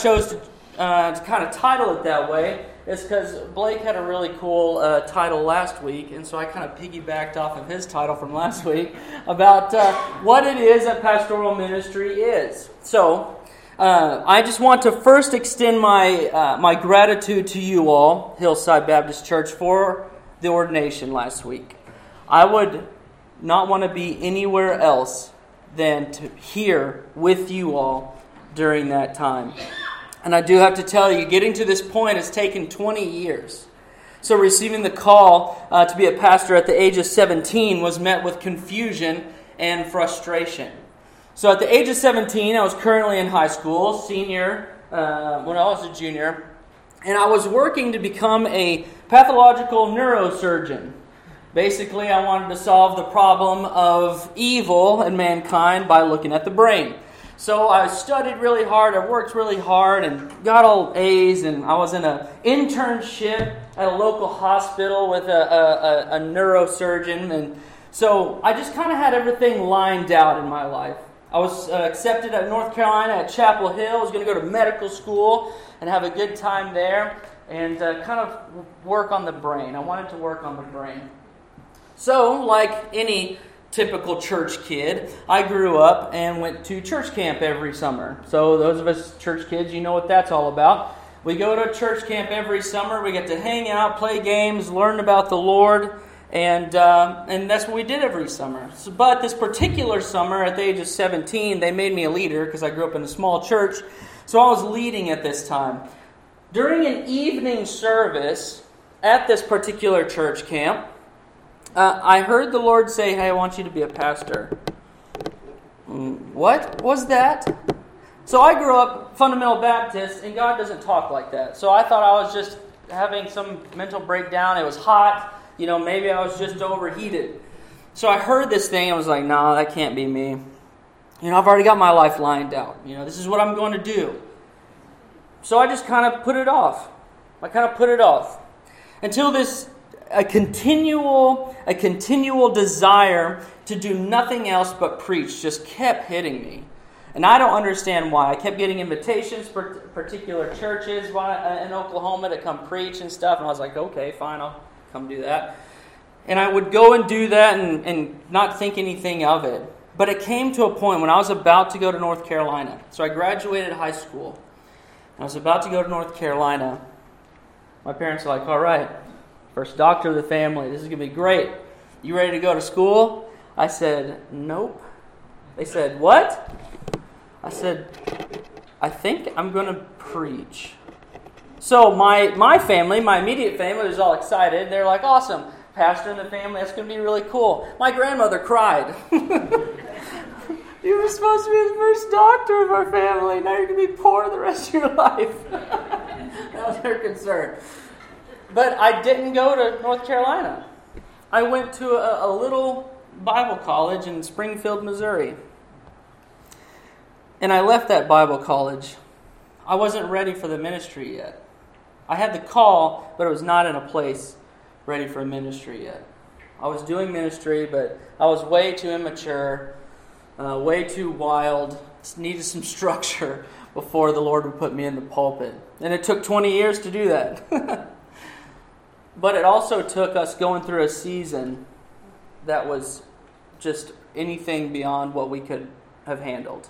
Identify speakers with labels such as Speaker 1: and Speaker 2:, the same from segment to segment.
Speaker 1: Chose to kind of title it that way is because Blake had a really cool title last week, and so I kind of piggybacked off of his title from last week about what it is that pastoral ministry is. So I just want to first extend my gratitude to you all, Hillside Baptist Church, for the ordination last week. I would not want to be anywhere else than to here with you all during that time. And I do have to tell you, getting to this point has taken 20 years. So receiving the call to be a pastor at the age of 17 was met with confusion and frustration. So at the age of 17, I was currently in high school, senior, when I was a junior, and I was working to become a pathological neurosurgeon. Basically, I wanted to solve the problem of evil in mankind by looking at the brain. So I studied really hard, I worked really hard, and got all A's, and I was in an internship at a local hospital with a neurosurgeon, and so I just kind of had everything lined out in my life. I was accepted at North Carolina at Chapel Hill. I was going to go to medical school and have a good time there, and kind of work on the brain. I wanted to work on the brain. So, like any typical church kid, I grew up and went to church camp every summer. So those of us church kids, you know what that's all about. We go to church camp every summer. We get to hang out, play games, learn about the Lord, and that's what we did every summer. But this particular summer, at the age of 17, they made me a leader because I grew up in a small church. So I was leading at this time. During an evening service at this particular church camp, I heard the Lord say, "Hey, I want you to be a pastor." What was that? So I grew up fundamental Baptist, and God doesn't talk like that. So I thought I was just having some mental breakdown. It was hot. Maybe I was just overheated. So I heard this thing. I was like, "No, that can't be me. I've already got my life lined out. This is what I'm going to do." So I just kind of put it off. Until a continual desire to do nothing else but preach just kept hitting me. And I don't understand why. I kept getting invitations for particular churches in Oklahoma to come preach and stuff. And I was like, okay, fine, I'll come do that. And I would go and do that and not think anything of it. But it came to a point when I was about to go to North Carolina. So I graduated high school. I was about to go to North Carolina. My parents were like, all right, first doctor of the family. This is going to be great. You ready to go to school? I said, nope. They said, what? I said, I think I'm going to preach. So my family, my immediate family was all excited. They're like, awesome. Pastor in the family, that's going to be really cool. My grandmother cried. You were supposed to be the first doctor of our family. Now you're going to be poor the rest of your life. That was her concern. But I didn't go to North Carolina. I went to a little Bible college in Springfield, Missouri. And I left that Bible college. I wasn't ready for the ministry yet. I had the call, but I was not in a place ready for ministry yet. I was doing ministry, but I was way too immature, way too wild, needed some structure before the Lord would put me in the pulpit. And it took 20 years to do that. But it also took us going through a season that was just anything beyond what we could have handled.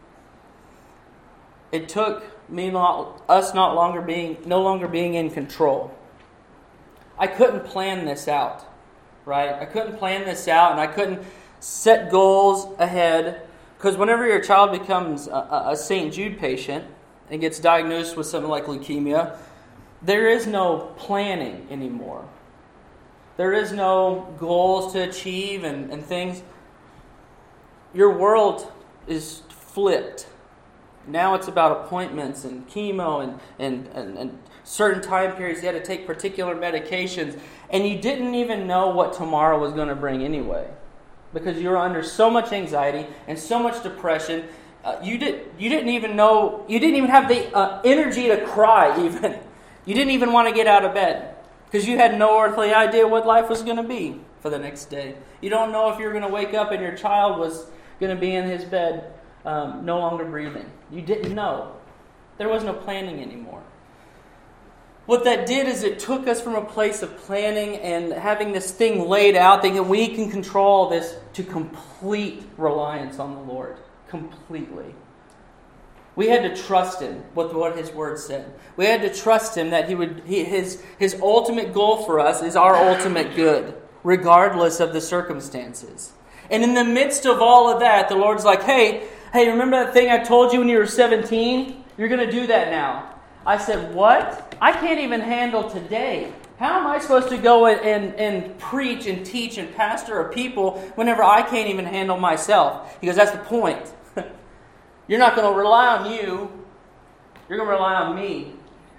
Speaker 1: It took us no longer being in control. I couldn't plan this out, right? I couldn't plan this out, and I couldn't set goals ahead, because whenever your child becomes a St. Jude patient and gets diagnosed with something like leukemia, there is no planning anymore. There is no goals to achieve and things. Your world is flipped. Now it's about appointments and chemo and certain time periods. You had to take particular medications. And you didn't even know what tomorrow was going to bring anyway. Because you were under so much anxiety and so much depression. You didn't even have the energy to cry even. You didn't even want to get out of bed because you had no earthly idea what life was going to be for the next day. You don't know if you're going to wake up and your child was going to be in his bed no longer breathing. You didn't know. There was no planning anymore. What that did is it took us from a place of planning and having this thing laid out, thinking we can control this, to complete reliance on the Lord. Completely. We had to trust Him with what His Word said. We had to trust Him that His ultimate goal for us is our ultimate good, regardless of the circumstances. And in the midst of all of that, the Lord's like, hey, remember that thing I told you when you were 17? You're going to do that now. I said, what? I can't even handle today. How am I supposed to go and preach and teach and pastor a people whenever I can't even handle myself? Because that's the point. You're not going to rely on you. You're going to rely on me.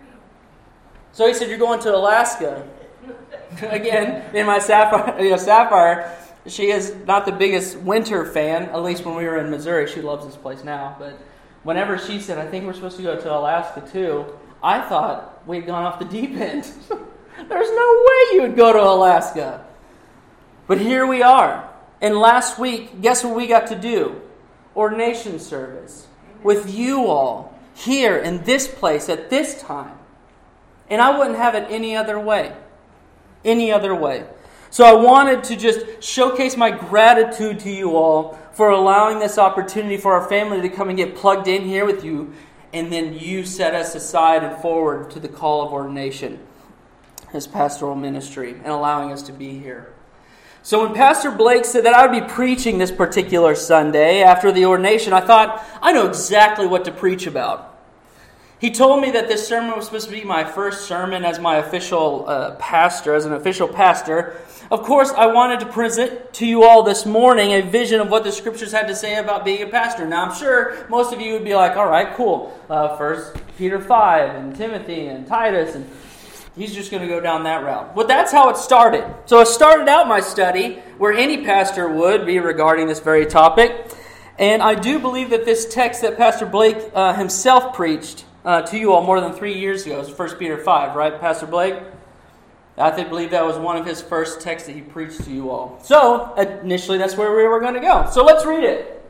Speaker 1: So he said, you're going to Alaska. Again, in my Sapphire, she is not the biggest winter fan, at least when we were in Missouri. She loves this place now. But whenever she said, I think we're supposed to go to Alaska too, I thought we'd gone off the deep end. There's no way you would go to Alaska. But here we are. And last week, guess what we got to do? Ordination service. With you all, here in this place at this time. And I wouldn't have it any other way. Any other way. So I wanted to just showcase my gratitude to you all for allowing this opportunity for our family to come and get plugged in here with you. And then you set us aside and forward to the call of ordination as pastoral ministry and allowing us to be here. So when Pastor Blake said that I would be preaching this particular Sunday after the ordination, I thought, I know exactly what to preach about. He told me that this sermon was supposed to be my first sermon as my official pastor, as an official pastor. Of course, I wanted to present to you all this morning a vision of what the Scriptures had to say about being a pastor. Now, I'm sure most of you would be like, all right, cool. 1 Peter 5 and Timothy and Titus, and he's just going to go down that route. But that's how it started. So I started out my study where any pastor would be regarding this very topic. And I do believe that this text that Pastor Blake himself preached to you all more than 3 years ago is 1 Peter 5, right, Pastor Blake? I believe that was one of his first texts that he preached to you all. So, initially, that's where we were going to go. So, let's read it.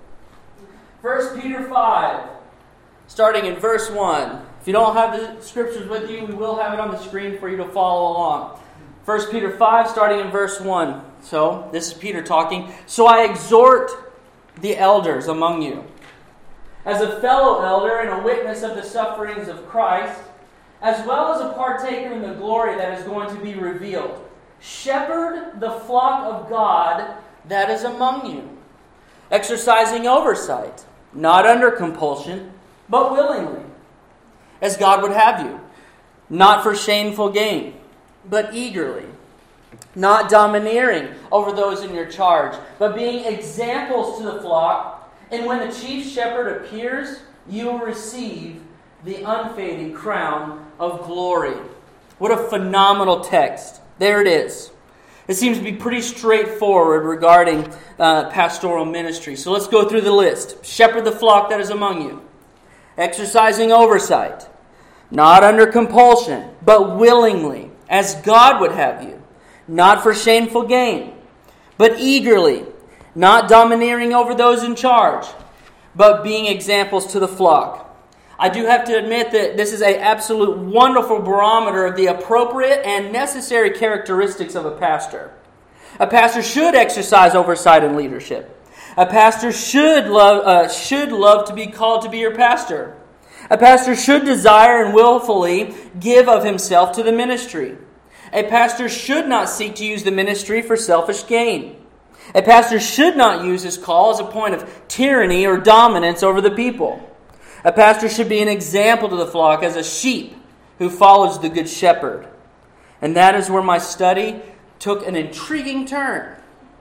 Speaker 1: 1 Peter 5, starting in verse 1. If you don't have the Scriptures with you, we will have it on the screen for you to follow along. 1 Peter 5, starting in verse 1. So, this is Peter talking. So, I exhort the elders among you, as a fellow elder and a witness of the sufferings of Christ, as well as a partaker in the glory that is going to be revealed. Shepherd the flock of God that is among you, exercising oversight, not under compulsion, but willingly, as God would have you, not for shameful gain, but eagerly, not domineering over those in your charge, but being examples to the flock. And when the chief shepherd appears, you will receive the unfading crown of glory. What a phenomenal text. There it is. It seems to be pretty straightforward regarding pastoral ministry. So let's go through the list. Shepherd the flock that is among you. Exercising oversight. Not under compulsion, but willingly, as God would have you. Not for shameful gain, but eagerly. Not domineering over those in charge, but being examples to the flock. I do have to admit that this is an absolute wonderful barometer of the appropriate and necessary characteristics of a pastor. A pastor should exercise oversight and leadership. A pastor should love to be called to be your pastor. A pastor should desire and willfully give of himself to the ministry. A pastor should not seek to use the ministry for selfish gain. A pastor should not use his call as a point of tyranny or dominance over the people. A pastor should be an example to the flock as a sheep who follows the good shepherd. And that is where my study took an intriguing turn.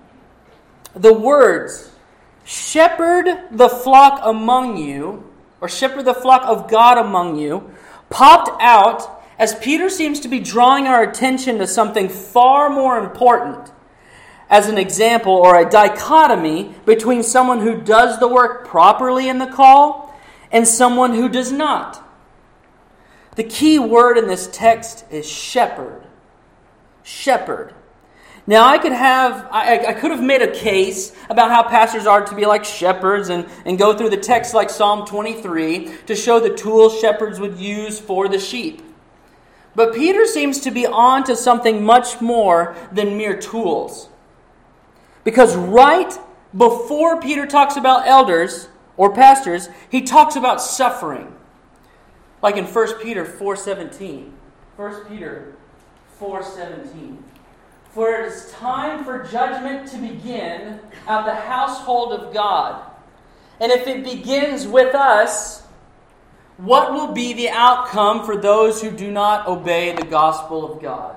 Speaker 1: The words, shepherd the flock among you, or shepherd the flock of God among you, popped out as Peter seems to be drawing our attention to something far more important, as an example or a dichotomy between someone who does the work properly in the call and someone who does not. The key word in this text is shepherd. Shepherd. Now, I could have made a case about how pastors are to be like shepherds and go through the text like Psalm 23 to show the tools shepherds would use for the sheep. But Peter seems to be on to something much more than mere tools. Because right before Peter talks about elders or pastors, he talks about suffering. Like in 1 Peter 4:17. 1 Peter 4:17. For it is time for judgment to begin at the household of God. And if it begins with us, what will be the outcome for those who do not obey the gospel of God?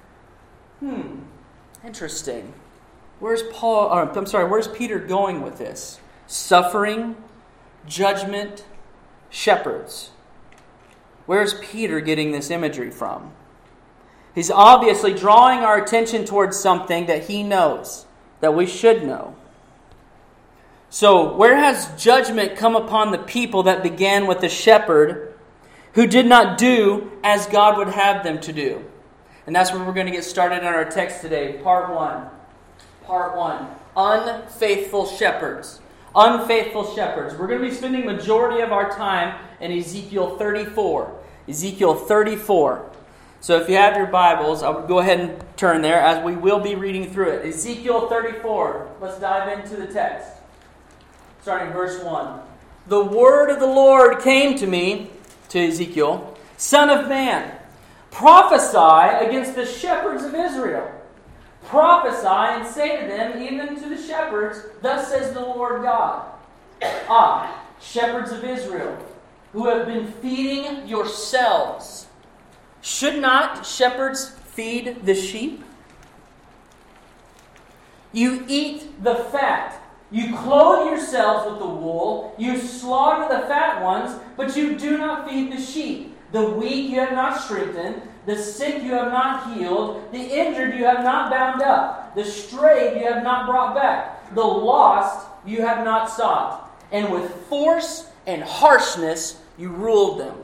Speaker 1: Interesting. Where's Peter going with this? Suffering, judgment, shepherds. Where's Peter getting this imagery from? He's obviously drawing our attention towards something that he knows, that we should know. So, where has judgment come upon the people that began with the shepherd who did not do as God would have them to do? And that's where we're going to get started on our text today, part 1. Part 1. Unfaithful shepherds. Unfaithful shepherds. We're going to be spending majority of our time in Ezekiel 34. Ezekiel 34. So if you have your Bibles, I would go ahead and turn there as we will be reading through it. Ezekiel 34. Let's dive into the text. Starting verse 1. The word of the Lord came to me, to Ezekiel, Son of man, prophesy against the shepherds of Israel. Prophesy and say to them, even to the shepherds, thus says the Lord God. Shepherds of Israel, who have been feeding yourselves. Should not shepherds feed the sheep? You eat the fat. You clothe yourselves with the wool. You slaughter the fat ones, but you do not feed the sheep. The weak you have not strengthened. The sick you have not healed. The injured you have not bound up. The strayed you have not brought back. The lost you have not sought. And with force and harshness you ruled them.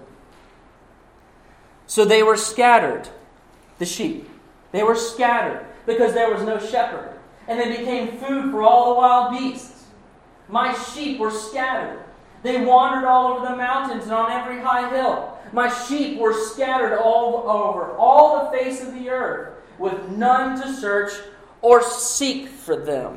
Speaker 1: So they were scattered, the sheep. They were scattered because there was no shepherd. And they became food for all the wild beasts. My sheep were scattered. They wandered all over the mountains and on every high hill. My sheep were scattered all over all the face of the earth, with none to search or seek for them.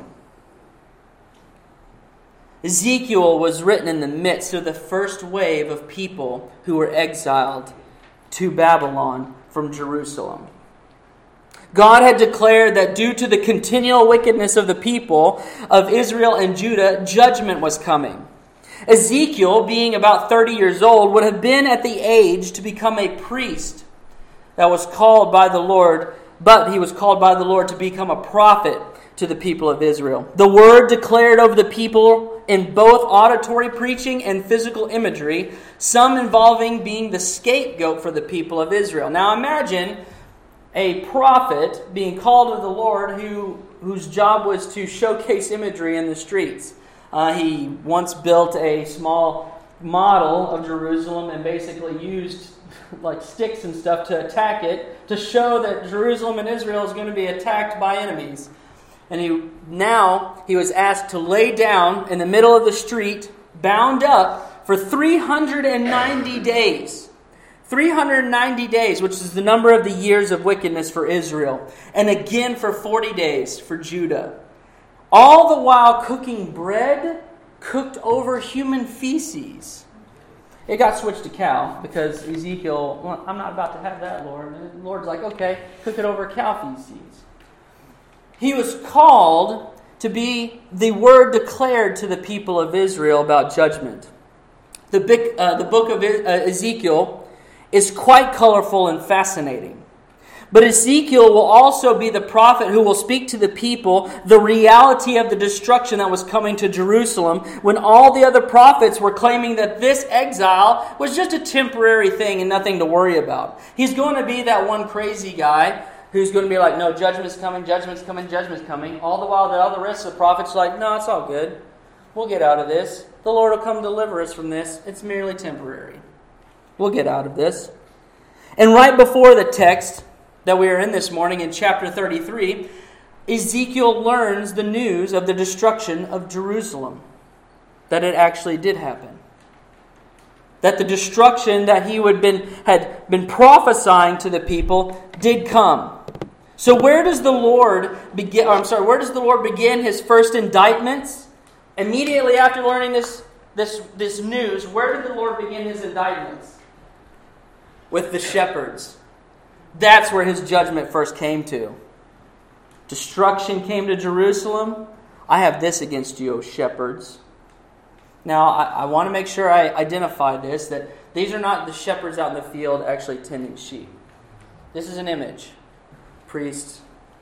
Speaker 1: Ezekiel was written in the midst of the first wave of people who were exiled to Babylon from Jerusalem. God had declared that due to the continual wickedness of the people of Israel and Judah, judgment was coming. Ezekiel, being about 30 years old, would have been at the age to become a priest that was called by the Lord, but he was called by the Lord to become a prophet to the people of Israel. The word declared over the people in both auditory preaching and physical imagery, some involving being the scapegoat for the people of Israel. Now imagine a prophet being called of the Lord whose job was to showcase imagery in the streets. He once built a small model of Jerusalem and basically used like sticks and stuff to attack it to show that Jerusalem and Israel is going to be attacked by enemies. And he was asked to lay down in the middle of the street, bound up for 390 days. 390 days, which is the number of the years of wickedness for Israel. And again for 40 days for Judah. All the while cooking bread cooked over human feces. It got switched to cow because Ezekiel, well, I'm not about to have that, Lord. And the Lord's like, okay, cook it over cow feces. He was called to be the word declared to the people of Israel about judgment. The book of Ezekiel is quite colorful and fascinating. But Ezekiel will also be the prophet who will speak to the people the reality of the destruction that was coming to Jerusalem when all the other prophets were claiming that this exile was just a temporary thing and nothing to worry about. He's going to be that one crazy guy who's going to be like, no, judgment's coming, judgment's coming, judgment's coming. All the while that all the rest of the prophets are like, no, it's all good. We'll get out of this. The Lord will come deliver us from this. It's merely temporary. We'll get out of this. And right before the text that we are in this morning in chapter 33, Ezekiel learns the news of the destruction of Jerusalem, that it actually did happen. That the destruction that he had been prophesying to the people did come. So where does the Lord begin his first indictments? Immediately after learning this news, where did the Lord begin his indictments? With the shepherds. That's where his judgment first came to. Destruction came to Jerusalem. I have this against you, O shepherds. Now, I want to make sure I identify this, that these are not the shepherds out in the field actually tending sheep. This is an image. Priests,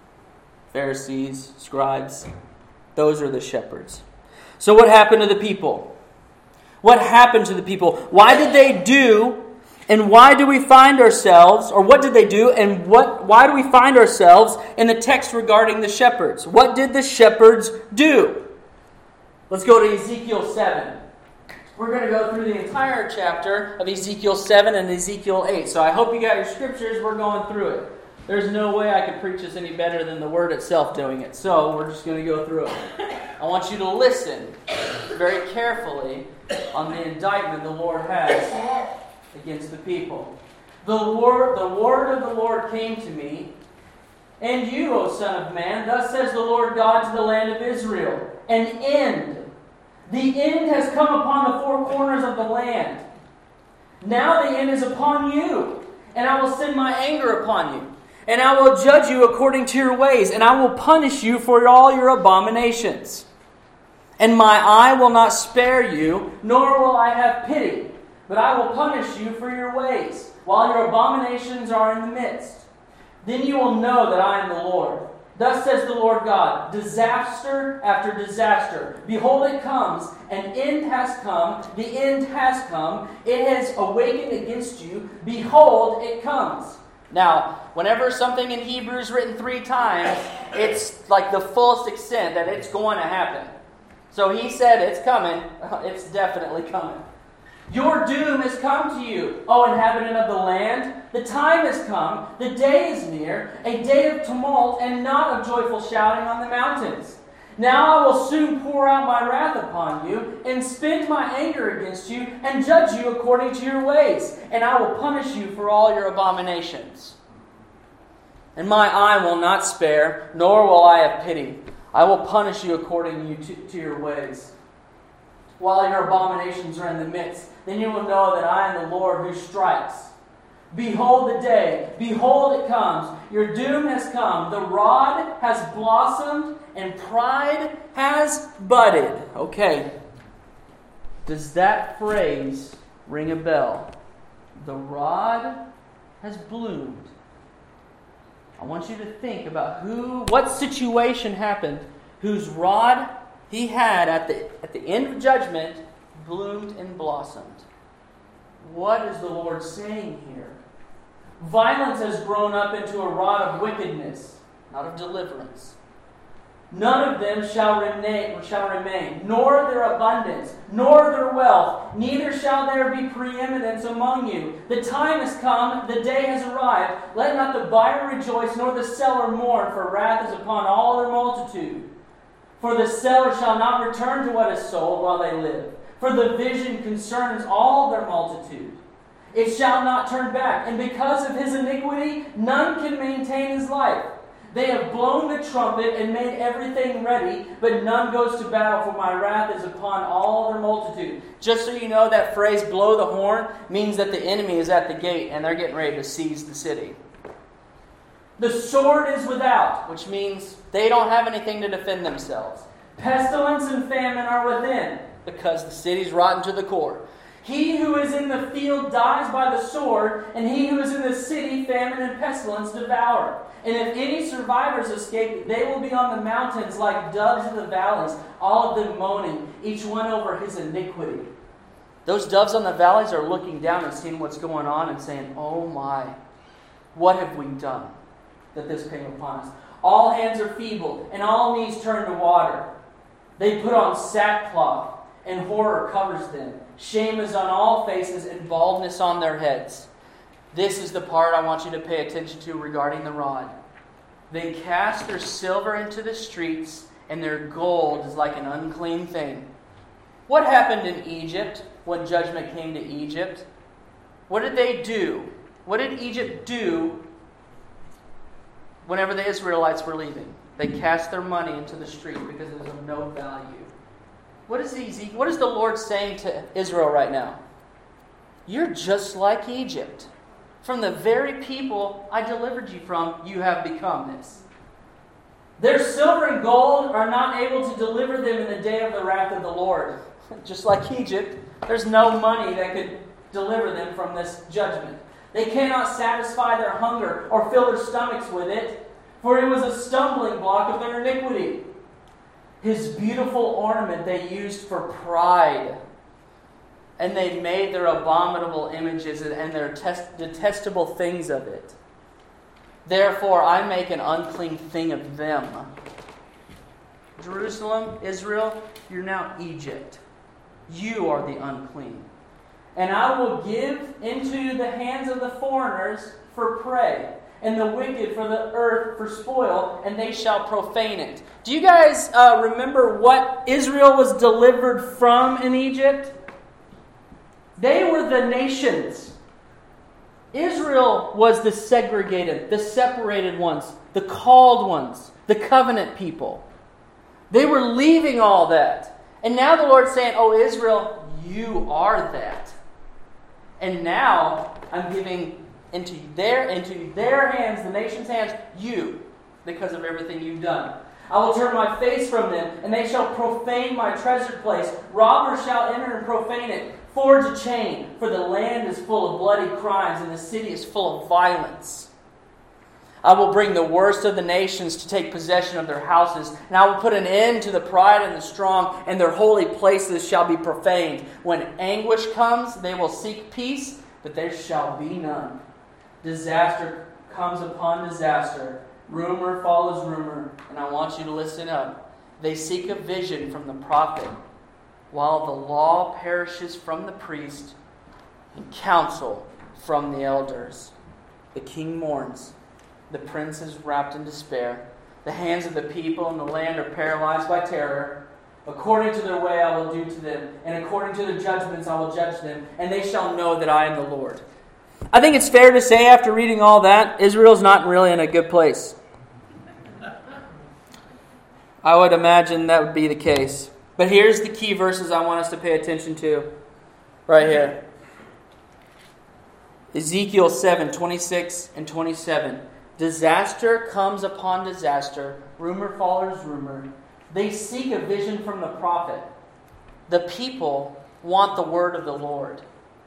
Speaker 1: Pharisees, scribes, those are the shepherds. So what happened to the people? What happened to the people? Why did they do, and why do we find ourselves, or what did they do, and why do we find ourselves in the text regarding the shepherds? What did the shepherds do? Let's go to Ezekiel 7. We're going to go through the entire chapter of Ezekiel 7 and Ezekiel 8. So I hope you got your scriptures. We're going through it. There's no way I could preach this any better than the Word itself doing it. So we're just going to go through it. I want you to listen very carefully on the indictment the Lord has against the people. The word of the Lord came to me, and you, O Son of Man, thus says the Lord God to the land of Israel, an end. The end has come upon the four corners of the land. Now the end is upon you, and I will send my anger upon you. And I will judge you according to your ways, and I will punish you for all your abominations. And my eye will not spare you, nor will I have pity, but I will punish you for your ways, while your abominations are in the midst. Then you will know that I am the Lord. Thus says the Lord God, disaster after disaster. Behold, it comes. An end has come. The end has come. It has awakened against you. Behold, it comes. Now, whenever something in Hebrew is written 3 times, it's like the fullest extent that it's going to happen. So he said it's coming. It's definitely coming. Your doom has come to you, O inhabitant of the land. The time has come, the day is near, a day of tumult and not of joyful shouting on the mountains. Now I will soon pour out my wrath upon you, and spend my anger against you, and judge you according to your ways, and I will punish you for all your abominations. And my eye will not spare, nor will I have pity. I will punish you according to your ways, while your abominations are in the midst. Then you will know that I am the Lord who strikes. Behold the day, behold it comes. Your doom has come. The rod has blossomed, and pride has budded. Okay. Does that phrase ring a bell? The rod has bloomed. I want you to think about what situation happened whose rod he had at the end of judgment bloomed and blossomed. What is the Lord saying here? Violence has grown up into a rod of wickedness, not of deliverance. None of them shall remain, nor their abundance, nor their wealth, neither shall there be preeminence among you. The time has come, the day has arrived. Let not the buyer rejoice, nor the seller mourn, for wrath is upon all their multitude. For the seller shall not return to what is sold while they live, for the vision concerns all their multitude. It shall not turn back, and because of his iniquity, none can maintain his life. They have blown the trumpet and made everything ready, but none goes to battle, for my wrath is upon all their multitude. Just so you know, that phrase, blow the horn, means that the enemy is at the gate and they're getting ready to seize the city. The sword is without, which means they don't have anything to defend themselves. Pestilence and famine are within, because the city's rotten to the core. He who is in the field dies by the sword, and he who is in the city, famine and pestilence devour. And if any survivors escape, they will be on the mountains like doves in the valleys, all of them moaning, each one over his iniquity. Those doves on the valleys are looking down and seeing what's going on and saying, oh my, what have we done that this came upon us? All hands are feeble, and all knees turn to water. They put on sackcloth, and horror covers them. Shame is on all faces, and baldness on their heads. This is the part I want you to pay attention to regarding the rod. They cast their silver into the streets, and their gold is like an unclean thing. What happened in Egypt when judgment came to Egypt? What did they do? What did Egypt do whenever the Israelites were leaving? They cast their money into the street because it was of no value. What is the Lord saying to Israel right now? You're just like Egypt. From the very people I delivered you from, you have become this. Their silver and gold are not able to deliver them in the day of the wrath of the Lord. Just like Egypt, there's no money that could deliver them from this judgment. They cannot satisfy their hunger or fill their stomachs with it, for it was a stumbling block of their iniquity. His beautiful ornament they used for pride, and they made their abominable images and their detestable things of it. Therefore, I make an unclean thing of them. Jerusalem, Israel, you're now Egypt. You are the unclean. And I will give into the hands of the foreigners for prey, and the wicked for the earth for spoil, and they shall profane it. Do you guys remember what Israel was delivered from in Egypt? They were the nations. Israel was the segregated, the separated ones, the called ones, the covenant people. They were leaving all that. And now the Lord's saying, oh, Israel, you are that. And now I'm giving into their hands, the nation's hands, you, because of everything you've done. I will turn my face from them, and they shall profane my treasured place. Robbers shall enter and profane it. Forge a chain, for the land is full of bloody crimes, and the city is full of violence. I will bring the worst of the nations to take possession of their houses, and I will put an end to the pride and the strong, and their holy places shall be profaned. When anguish comes, they will seek peace, but there shall be none. Disaster comes upon disaster. Rumor follows rumor, and I want you to listen up. They seek a vision from the prophet, while the law perishes from the priest, and counsel from the elders. The king mourns. The prince is wrapped in despair. The hands of the people and the land are paralyzed by terror. According to their way I will do to them, and according to their judgments I will judge them, and they shall know that I am the Lord. I think it's fair to say, after reading all that, Israel's not really in a good place. I would imagine that would be the case. But here's the key verses I want us to pay attention to right here. Ezekiel 7:26 and 27. Disaster comes upon disaster. Rumor follows rumor. They seek a vision from the prophet. The people want the word of the Lord.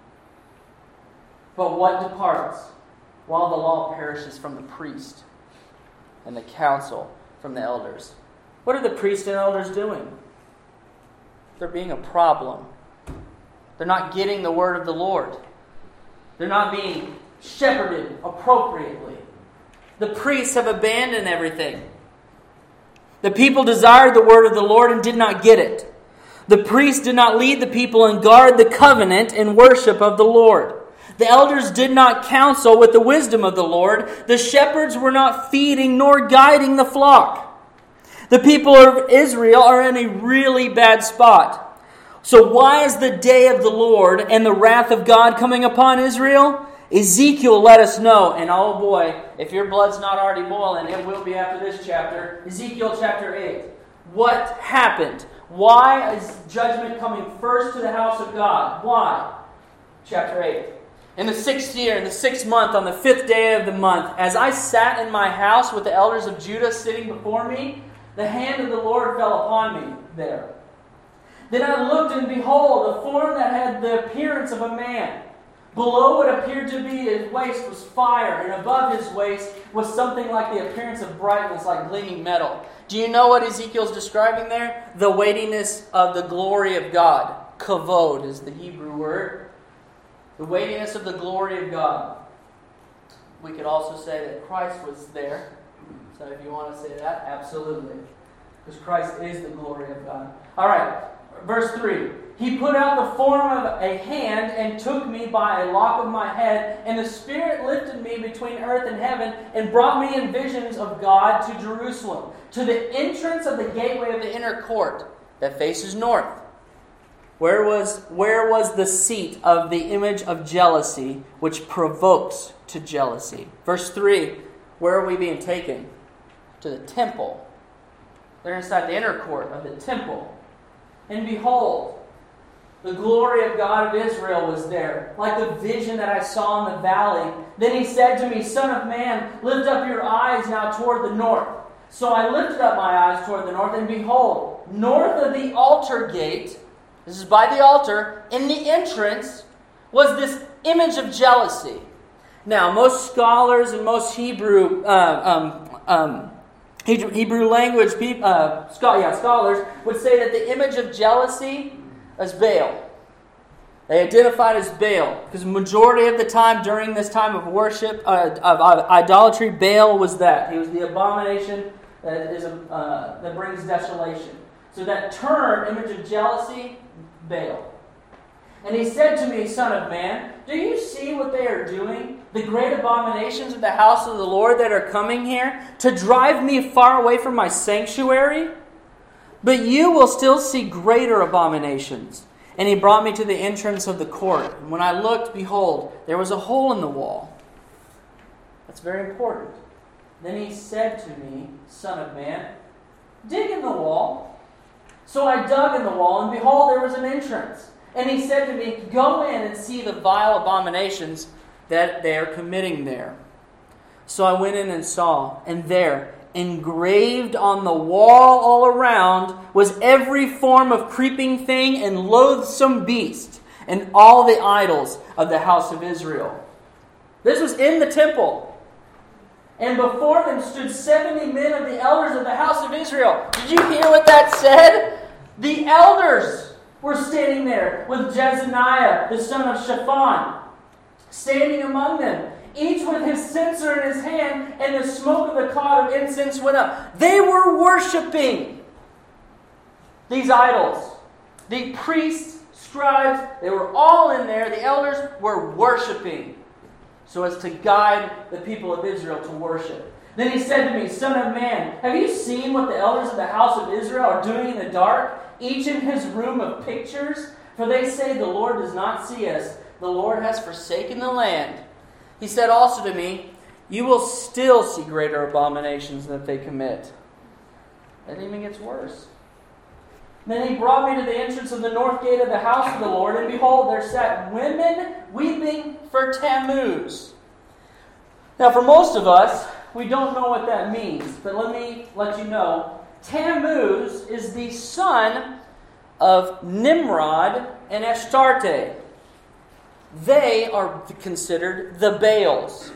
Speaker 1: But what departs? While the law perishes from the priest and the counsel from the elders. What are the priests and elders doing? They're being a problem. They're not getting the word of the Lord. They're not being shepherded appropriately. The priests have abandoned everything. The people desired the word of the Lord and did not get it. The priests did not lead the people and guard the covenant and worship of the Lord. The elders did not counsel with the wisdom of the Lord. The shepherds were not feeding nor guiding the flock. The people of Israel are in a really bad spot. So why is the day of the Lord and the wrath of God coming upon Israel? Ezekiel let us know, and oh boy, if your blood's not already boiling, it will be after this chapter. Ezekiel chapter 8. What happened? Why is judgment coming first to the house of God? Why? Chapter 8. In the 6th year, in the 6th month, on the 5th day of the month, as I sat in my house with the elders of Judah sitting before me, the hand of the Lord fell upon me there. Then I looked, and behold, a form that had the appearance of a man. Below what appeared to be his waist was fire, and above his waist was something like the appearance of brightness, like gleaming metal. Do you know what Ezekiel's describing there? The weightiness of the glory of God. Kavod is the Hebrew word. The weightiness of the glory of God. We could also say that Christ was there. So if you want to say that, absolutely. Because Christ is the glory of God. All right. Verse 3. He put out the form of a hand and took me by a lock of my head, and the Spirit lifted me between earth and heaven and brought me in visions of God to Jerusalem, to the entrance of the gateway of the inner court that faces north. Where was the seat of the image of jealousy which provokes to jealousy? Verse 3, where are we being taken? To the temple. They're inside the inner court of the temple. And behold, the glory of God of Israel was there, like the vision that I saw in the valley. Then he said to me, Son of man, lift up your eyes now toward the north. So I lifted up my eyes toward the north, and behold, north of the altar gate, this is by the altar, in the entrance, was this image of jealousy. Now, most scholars and most Hebrew language scholars would say that the image of jealousy is Baal. They identified as Baal because the majority of the time during this time of worship, of idolatry, Baal was that. He was the abomination that brings desolation. So that term, image of jealousy, Baal. And he said to me, Son of man, do you see what they are doing? The great abominations of the house of the Lord that are coming here to drive me far away from my sanctuary? But you will still see greater abominations. And he brought me to the entrance of the court. And when I looked, behold, there was a hole in the wall. That's very important. Then he said to me, Son of man, dig in the wall. So I dug in the wall, and behold, there was an entrance. And he said to me, Go in and see the vile abominations that they are committing there. So I went in and saw, and there, engraved on the wall all around, was every form of creeping thing and loathsome beast, and all the idols of the house of Israel. This was in the temple. And before them stood 70 men of the elders of the house of Israel. Did you hear what that said? The elders were standing there with Jezaniah, the son of Shaphan, standing among them, each with his censer in his hand, and the smoke of the cloud of incense went up. They were worshiping these idols. The priests, scribes, they were all in there. The elders were worshiping so as to guide the people of Israel to worship. Then he said to me, Son of man, have you seen what the elders of the house of Israel are doing in the dark, each in his room of pictures? For they say, the Lord does not see us. The Lord has forsaken the land. He said also to me, you will still see greater abominations that they commit. It even gets worse. Then he brought me to the entrance of the north gate of the house of the Lord, and behold, there sat women weeping for Tammuz. Now, for most of us, we don't know what that means, but let me let you know. Tammuz is the son of Nimrod and Ashtarte. They are considered the Baals.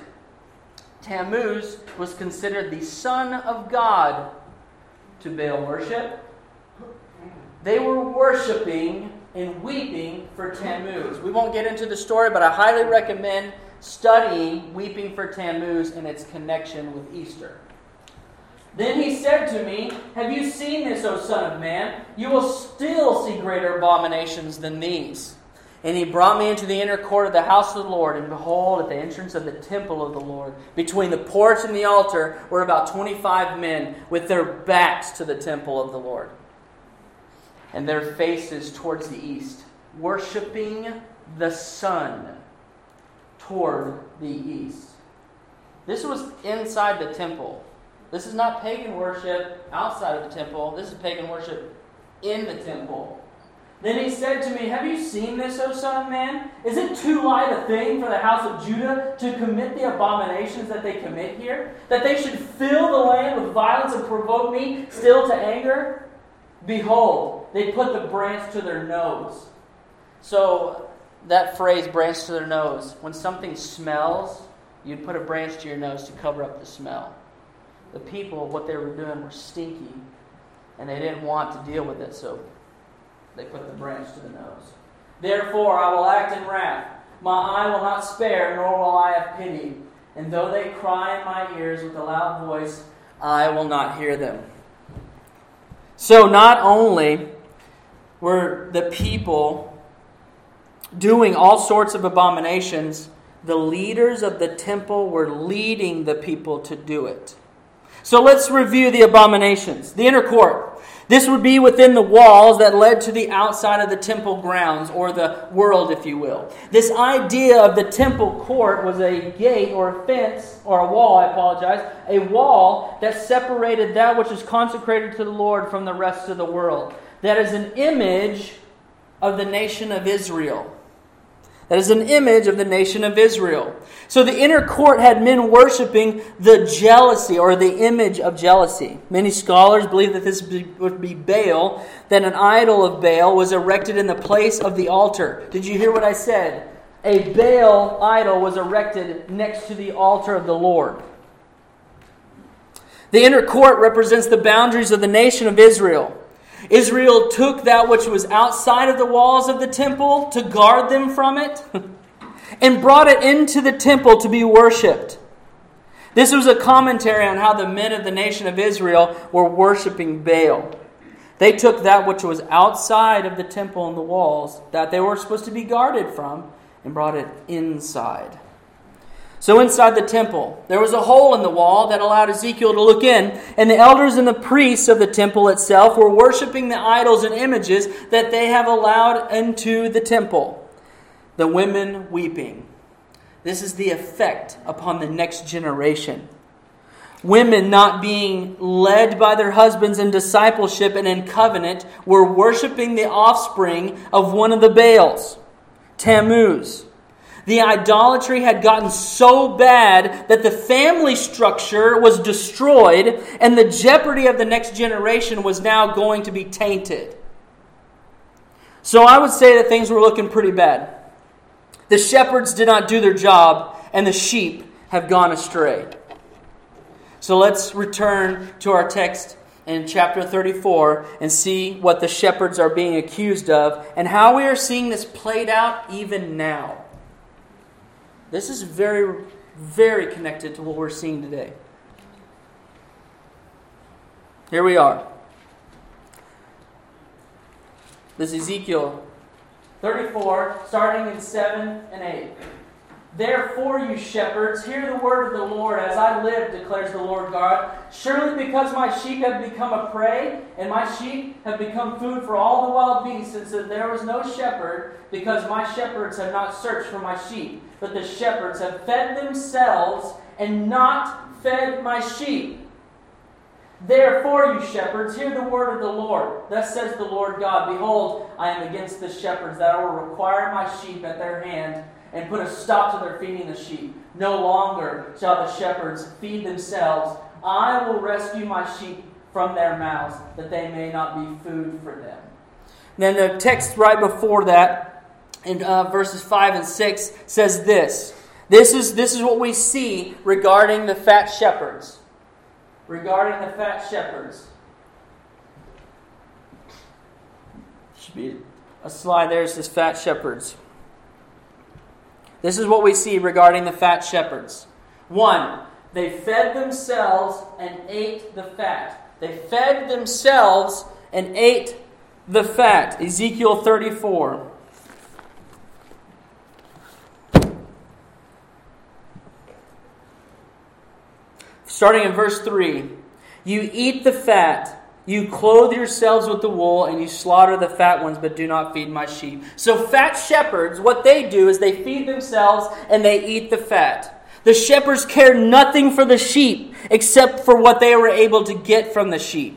Speaker 1: Tammuz was considered the son of God to Baal worship. They were worshiping and weeping for Tammuz. We won't get into the story, but I highly recommend studying Weeping for Tammuz and its connection with Easter. Then he said to me, have you seen this, O Son of man? You will still see greater abominations than these. And he brought me into the inner court of the house of the Lord, and behold, at the entrance of the temple of the Lord, between the porch and the altar, were about 25 men with their backs to the temple of the Lord, and their faces towards the east, worshiping the sun toward the east. This was inside the temple. This is not pagan worship outside of the temple. This is pagan worship in the temple. Then he said to me, have you seen this, O Son of man? Is it too light a thing for the house of Judah to commit the abominations that they commit here? That they should fill the land with violence and provoke me still to anger? Behold, they put the branch to their nose. So that phrase, branch to their nose, when something smells, you'd put a branch to your nose to cover up the smell. The people, what they were doing were stinky, and they didn't want to deal with it, so they put the branch to the nose. Therefore I will act in wrath. My eye will not spare, nor will I have pity. And though they cry in my ears with a loud voice, I will not hear them. So not only were the people doing all sorts of abominations, the leaders of the temple were leading the people to do it. So let's review the abominations. The inner court. This would be within the walls that led to the outside of the temple grounds, or the world, if you will. This idea of the temple court was a gate or a fence, or a wall, a wall that separated that which is consecrated to the Lord from the rest of the world. That is an image of the nation of Israel. That is an image of the nation of Israel. So the inner court had men worshiping the jealousy, or the image of jealousy. Many scholars believe that this would be Baal, that an idol of Baal was erected in the place of the altar. Did you hear what I said? A Baal idol was erected next to the altar of the Lord. The inner court represents the boundaries of the nation of Israel. Israel took that which was outside of the walls of the temple to guard them from it and brought it into the temple to be worshipped. This was a commentary on how the men of the nation of Israel were worshiping Baal. They took that which was outside of the temple and the walls that they were supposed to be guarded from and brought it inside. So inside the temple, there was a hole in the wall that allowed Ezekiel to look in, and the elders and the priests of the temple itself were worshiping the idols and images that they have allowed into the temple. The women weeping. This is the effect upon the next generation. Women not being led by their husbands in discipleship and in covenant were worshiping the offspring of one of the Baals, Tammuz. The idolatry had gotten so bad that the family structure was destroyed, and the jeopardy of the next generation was now going to be tainted. So I would say that things were looking pretty bad. The shepherds did not do their job, and the sheep have gone astray. So let's return to our text in chapter 34 and see what the shepherds are being accused of and how we are seeing this played out even now. This is very, very connected to what we're seeing today. Here we are. This is Ezekiel 34, starting in 7 and 8. Therefore, you shepherds, hear the word of the Lord. As I live, declares the Lord God. Surely because my sheep have become a prey, and my sheep have become food for all the wild beasts, since there was no shepherd, because my shepherds have not searched for my sheep, but the shepherds have fed themselves and not fed my sheep. Therefore, you shepherds, hear the word of the Lord. Thus says the Lord God, behold, I am against the shepherds, that I will require my sheep at their hand, and put a stop to their feeding the sheep. No longer shall the shepherds feed themselves. I will rescue my sheep from their mouths, that they may not be food for them. Then the text right before that, in verses 5 and 6, says this. This is what we see regarding the fat shepherds. Regarding the fat shepherds. Should be a slide there. It says fat shepherds. This is what we see regarding the fat shepherds. 1, they fed themselves and ate the fat. They fed themselves and ate the fat. Ezekiel 34. Starting in verse 3. You eat the fat. You clothe yourselves with the wool, and you slaughter the fat ones, but do not feed my sheep. So fat shepherds, what they do is they feed themselves and they eat the fat. The shepherds care nothing for the sheep except for what they were able to get from the sheep.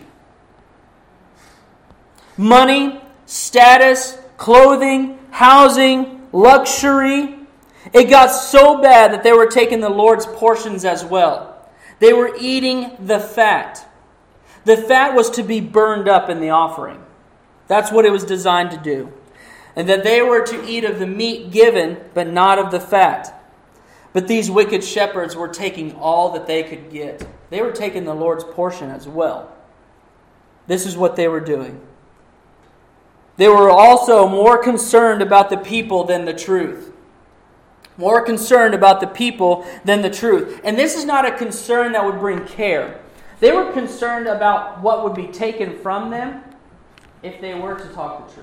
Speaker 1: Money, status, clothing, housing, luxury. It got so bad that they were taking the Lord's portions as well. They were eating the fat. The fat was to be burned up in the offering. That's what it was designed to do. And that they were to eat of the meat given, but not of the fat. But these wicked shepherds were taking all that they could get. They were taking the Lord's portion as well. This is what they were doing. They were also more concerned about the people than the truth. More concerned about the people than the truth. And this is not a concern that would bring care. They were concerned about what would be taken from them if they were to talk the truth.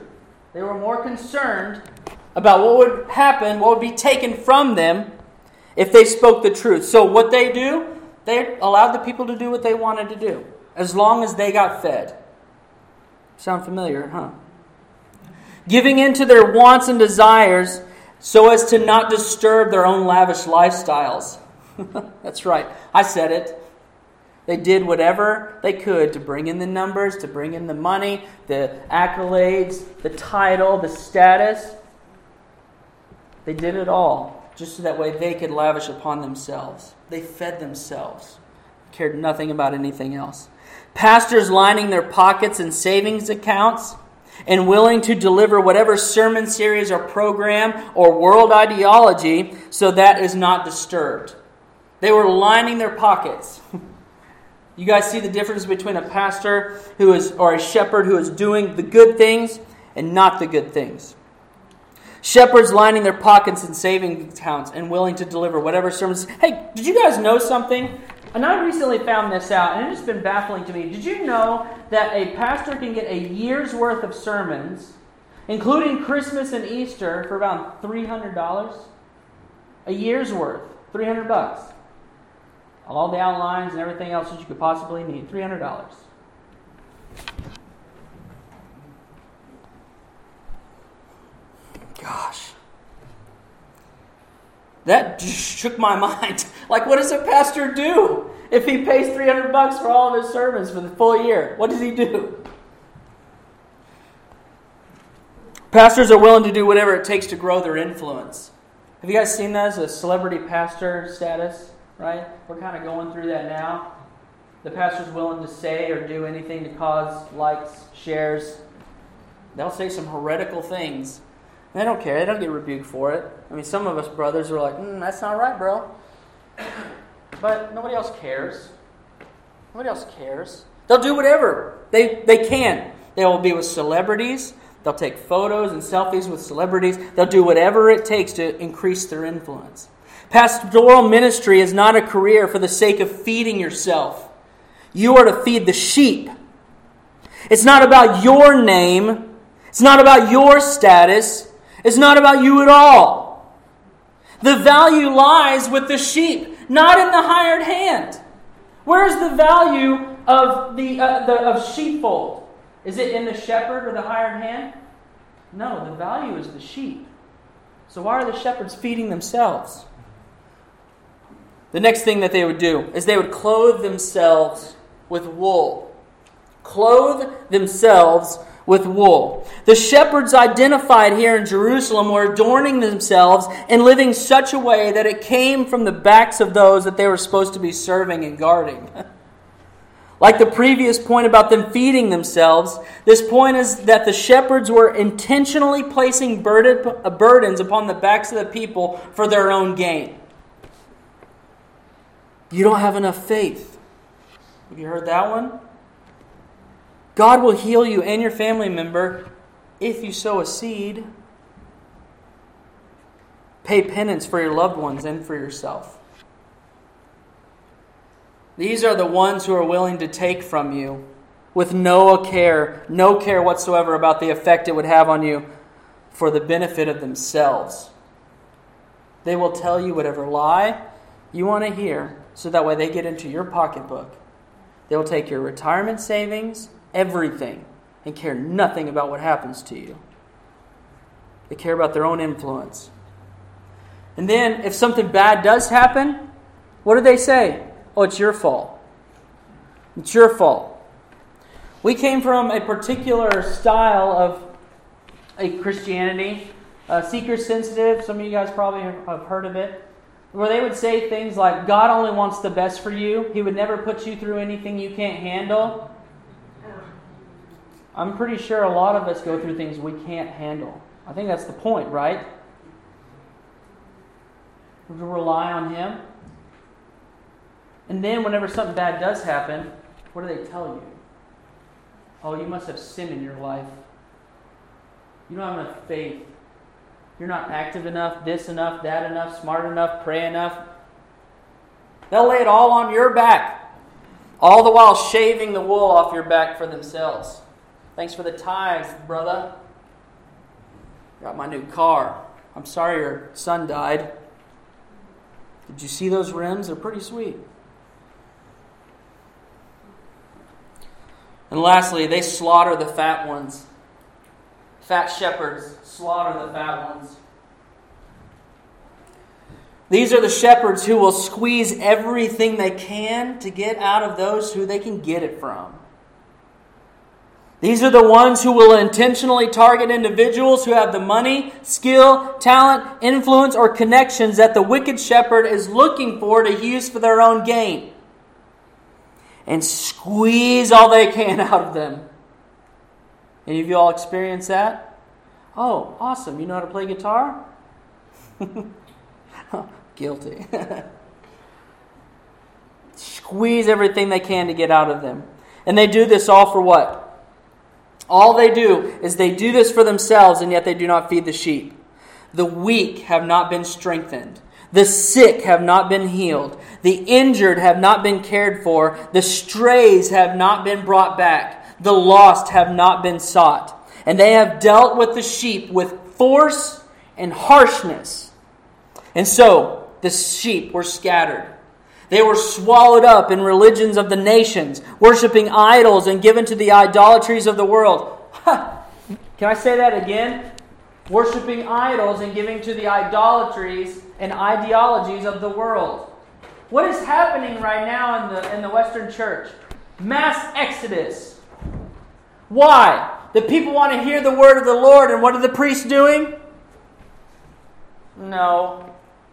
Speaker 1: They were more concerned about what would happen, what would be taken from them if they spoke the truth. So what they do, they allowed the people to do what they wanted to do, as long as they got fed. Sound familiar, huh? Giving in to their wants and desires so as to not disturb their own lavish lifestyles. That's right. I said it. They did whatever they could to bring in the numbers, to bring in the money, the accolades, the title, the status. They did it all just so that way they could lavish upon themselves. They fed themselves, cared nothing about anything else. Pastors lining their pockets and savings accounts and willing to deliver whatever sermon series or program or world ideology so that is not disturbed. They were lining their pockets. You guys see the difference between a pastor or a shepherd who is doing the good things and not the good things. Shepherds lining their pockets and saving accounts and willing to deliver whatever sermons. Hey, did you guys know something? And I recently found this out, and it's been baffling to me. Did you know that a pastor can get a year's worth of sermons, including Christmas and Easter, for about $300? A year's worth, $300. All the outlines and everything else that you could possibly need, $300. Gosh. That just shook my mind. Like, what does a pastor do if he pays $300 for all of his sermons for the full year? What does he do? Pastors are willing to do whatever it takes to grow their influence. Have you guys seen that as a celebrity pastor status? Right? We're kind of going through that now. The pastor's willing to say or do anything to cause likes, shares. They'll say some heretical things. They don't care. They don't get rebuked for it. I mean, some of us brothers are like, that's not right, bro. But nobody else cares. Nobody else cares. They'll do whatever they can. They will be with celebrities. They'll take photos and selfies with celebrities. They'll do whatever it takes to increase their influence. Pastoral ministry is not a career for the sake of feeding yourself. You are to feed the sheep. It's not about your name. It's not about your status. It's not about you at all. The value lies with the sheep, not in the hired hand. Where's the value of of sheepfold? Is it in the shepherd or the hired hand? No, the value is the sheep. So why are the shepherds feeding themselves? The next thing that they would do is they would clothe themselves with wool. Clothe themselves with wool. The shepherds identified here in Jerusalem were adorning themselves and living such a way that it came from the backs of those that they were supposed to be serving and guarding. Like the previous point about them feeding themselves, this point is that the shepherds were intentionally placing burdens upon the backs of the people for their own gain. You don't have enough faith. Have you heard that one? God will heal you and your family member if you sow a seed. Pay penance for your loved ones and for yourself. These are the ones who are willing to take from you with no care whatsoever about the effect it would have on you for the benefit of themselves. They will tell you whatever lie you want to hear so that way they get into your pocketbook. They will take your retirement savings, everything, and care nothing about what happens to you. They care about their own influence. And then, if something bad does happen, what do they say? Oh, it's your fault. It's your fault. We came from a particular style of a Christianity, seeker-sensitive. Some of you guys probably have heard of it. Where they would say things like, God only wants the best for you. He would never put you through anything you can't handle. I'm pretty sure a lot of us go through things we can't handle. I think that's the point, right? We rely on Him. And then whenever something bad does happen, what do they tell you? Oh, you must have sin in your life. You don't have enough faith. You're not active enough, this enough, that enough, smart enough, pray enough. They'll lay it all on your back, all the while shaving the wool off your back for themselves. Thanks for the tithes, brother. Got my new car. I'm sorry your son died. Did you see those rims? They're pretty sweet. And lastly, they slaughter the fat ones. Fat shepherds slaughter the fat ones. These are the shepherds who will squeeze everything they can to get out of those who they can get it from. These are the ones who will intentionally target individuals who have the money, skill, talent, influence, or connections that the wicked shepherd is looking for to use for their own gain. And squeeze all they can out of them. Any of you all experience that? Oh, awesome. You know how to play guitar? Guilty. Squeeze everything they can to get out of them. And they do this all for what? All they do is they do this for themselves, and yet they do not feed the sheep. The weak have not been strengthened. The sick have not been healed. The injured have not been cared for. The strays have not been brought back. The lost have not been sought. And they have dealt with the sheep with force and harshness. And so the sheep were scattered. They were swallowed up in religions of the nations, worshiping idols and given to the idolatries of the world. Can I say that again? Worshiping idols and giving to the idolatries and ideologies of the world. What is happening right now in the Western church? Mass exodus. Why? The people want to hear the word of the Lord, and what are the priests doing? No.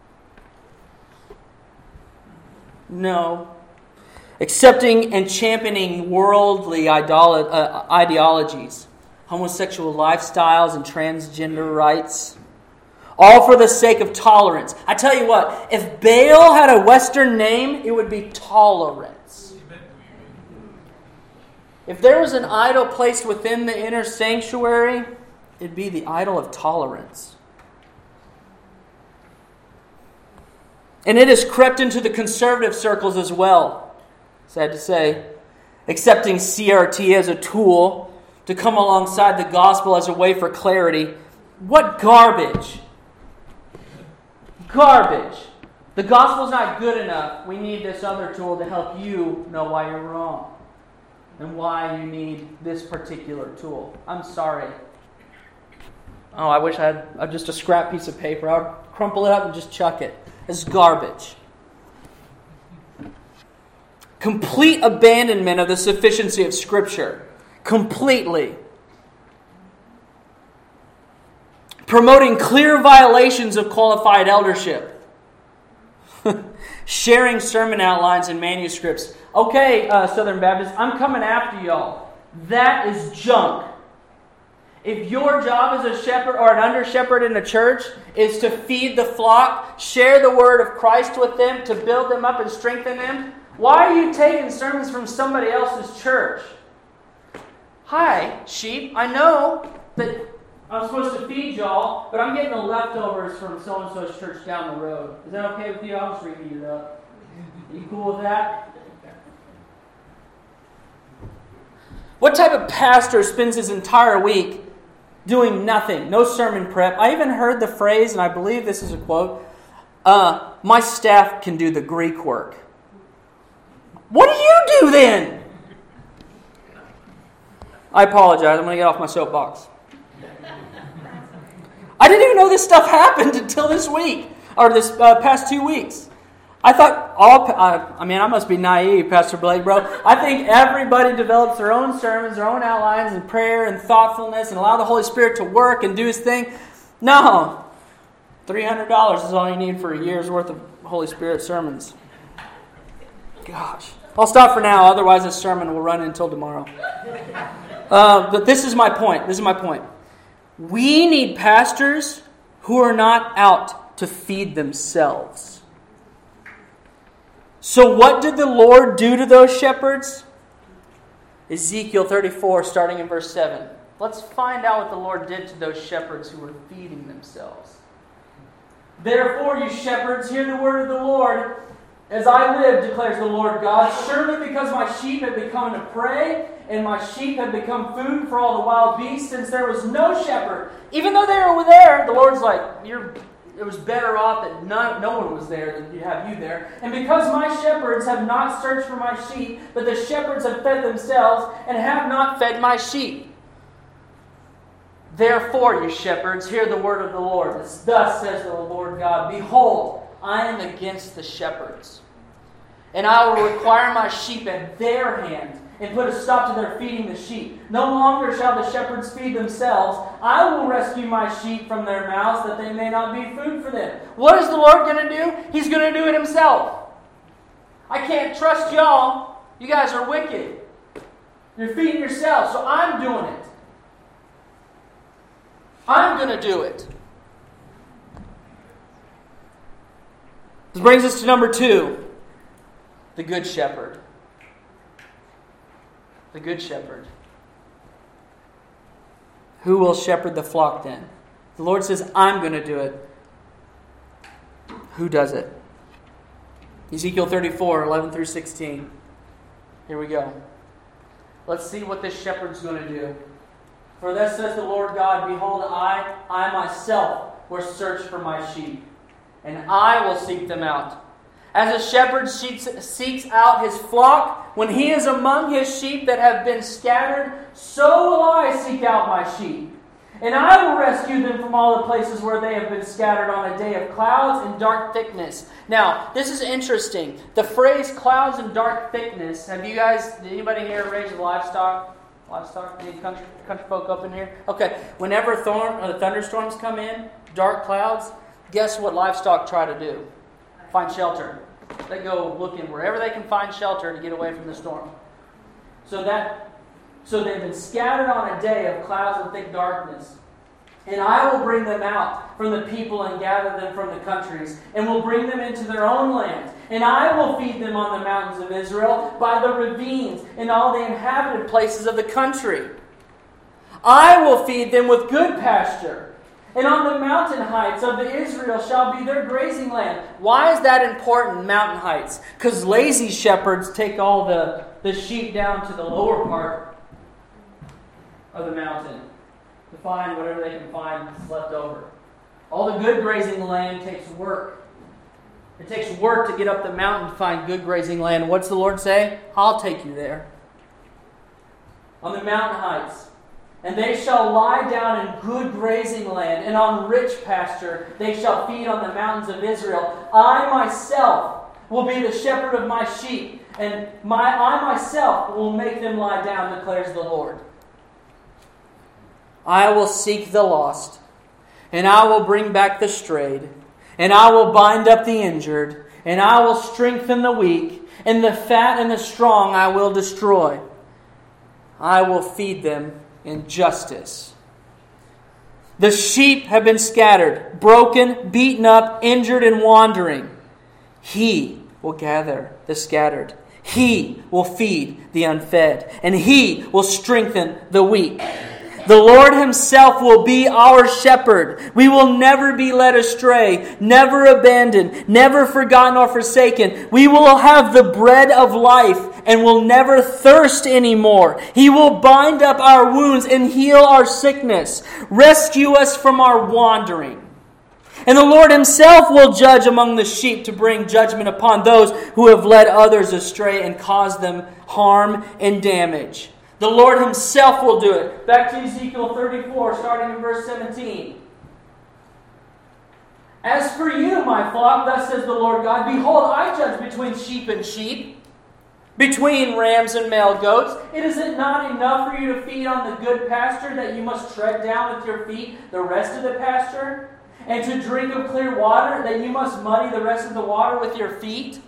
Speaker 1: Accepting and championing worldly ideologies, homosexual lifestyles, and transgender rights. All for the sake of tolerance. I tell you what, if Baal had a Western name, it would be tolerance. If there was an idol placed within the inner sanctuary, it'd be the idol of tolerance. And it has crept into the conservative circles as well, sad to say, accepting CRT as a tool to come alongside the gospel as a way for clarity. What garbage! Garbage! The gospel's not good enough. We need this other tool to help you know why you're wrong and why you need this particular tool. I'm sorry. Oh, I wish I had just a scrap piece of paper. I would crumple it up and just chuck it. It's garbage. Complete abandonment of the sufficiency of Scripture. Completely. Promoting clear violations of qualified eldership. Sharing sermon outlines and manuscripts. Okay, Southern Baptists, I'm coming after y'all. That is junk. If your job as a shepherd or an under-shepherd in a church is to feed the flock, share the word of Christ with them, to build them up and strengthen them, why are you taking sermons from somebody else's church? Hi, sheep, I know that I'm supposed to feed y'all, but I'm getting the leftovers from so-and-so's church down the road. Is that okay with you? I'll just reheat it up. You cool with that? What type of pastor spends his entire week doing nothing? No sermon prep. I even heard the phrase, and I believe this is a quote, my staff can do the Greek work. What do you do then? I apologize. I'm going to get off my soapbox. I didn't even know this stuff happened until this week, or this past 2 weeks. I thought I must be naive, Pastor Blake, bro. I think everybody develops their own sermons, their own outlines, and prayer and thoughtfulness, and allow the Holy Spirit to work and do His thing. No. $300 is all you need for a year's worth of Holy Spirit sermons. Gosh. I'll stop for now, otherwise this sermon will run until tomorrow. But this is my point. We need pastors who are not out to feed themselves. So what did the Lord do to those shepherds? Ezekiel 34, starting in verse 7. Let's find out what the Lord did to those shepherds who were feeding themselves. Therefore, you shepherds, hear the word of the Lord. As I live, declares the Lord God, surely because my sheep have become a prey, and my sheep have become food for all the wild beasts, since there was no shepherd. Even though they were there, the Lord's like, it was better off that no one was there than to have you there. And because my shepherds have not searched for my sheep, but the shepherds have fed themselves, and have not fed my sheep. Therefore, you shepherds, hear the word of the Lord. Thus says the Lord God, behold, I am against the shepherds, and I will require my sheep at their hand, and put a stop to their feeding the sheep. No longer shall the shepherds feed themselves. I will rescue my sheep from their mouths, that they may not be food for them. What is the Lord going to do? He's going to do it Himself. I can't trust y'all. You guys are wicked. You're feeding yourselves, so I'm doing it. I'm going to do it. This brings us to number 2, the Good Shepherd. The Good Shepherd. Who will shepherd the flock then? The Lord says, I'm going to do it. Who does it? Ezekiel 34, 11 through 16. Here we go. Let's see what this shepherd's going to do. For thus says the Lord God, behold, I myself will search for my sheep, and I will seek them out. As a shepherd seeks out his flock, when he is among his sheep that have been scattered, so will I seek out my sheep. And I will rescue them from all the places where they have been scattered on a day of clouds and dark thickness. Now, this is interesting. The phrase clouds and dark thickness, did anybody here raise livestock? Any country folk up in here? Okay, whenever thunderstorms come in, dark clouds, guess what livestock try to do? Find shelter. They go looking wherever they can find shelter to get away from the storm. So they've been scattered on a day of clouds and thick darkness. And I will bring them out from the people and gather them from the countries, and will bring them into their own land. And I will feed them on the mountains of Israel, by the ravines, and all the inhabited places of the country. I will feed them with good pasture, and on the mountain heights of the Israel shall be their grazing land. Why is that important, mountain heights? Because lazy shepherds take all the sheep down to the lower part of the mountain to find whatever they can find that's left over. All the good grazing land takes work. It takes work to get up the mountain to find good grazing land. What's the Lord say? I'll take you there. On the mountain heights. And they shall lie down in good grazing land, and on rich pasture they shall feed on the mountains of Israel. I myself will be the shepherd of my sheep, and I myself will make them lie down, declares the Lord. I will seek the lost, and I will bring back the strayed, and I will bind up the injured, and I will strengthen the weak, and the fat and the strong I will destroy. I will feed them in justice. The sheep have been scattered, broken, beaten up, injured, and wandering. He will gather the scattered. He will feed the unfed, and He will strengthen the weak. The Lord Himself will be our shepherd. We will never be led astray, never abandoned, never forgotten or forsaken. We will have the bread of life and will never thirst anymore. He will bind up our wounds and heal our sickness, rescue us from our wandering. And the Lord Himself will judge among the sheep to bring judgment upon those who have led others astray and caused them harm and damage. The Lord Himself will do it. Back to Ezekiel 34, starting in verse 17. As for you, my flock, thus says the Lord God, behold, I judge between sheep and sheep, between rams and male goats. Is it not enough for you to feed on the good pasture, that you must tread down with your feet the rest of the pasture? And to drink of clear water, that you must muddy the rest of the water with your feet?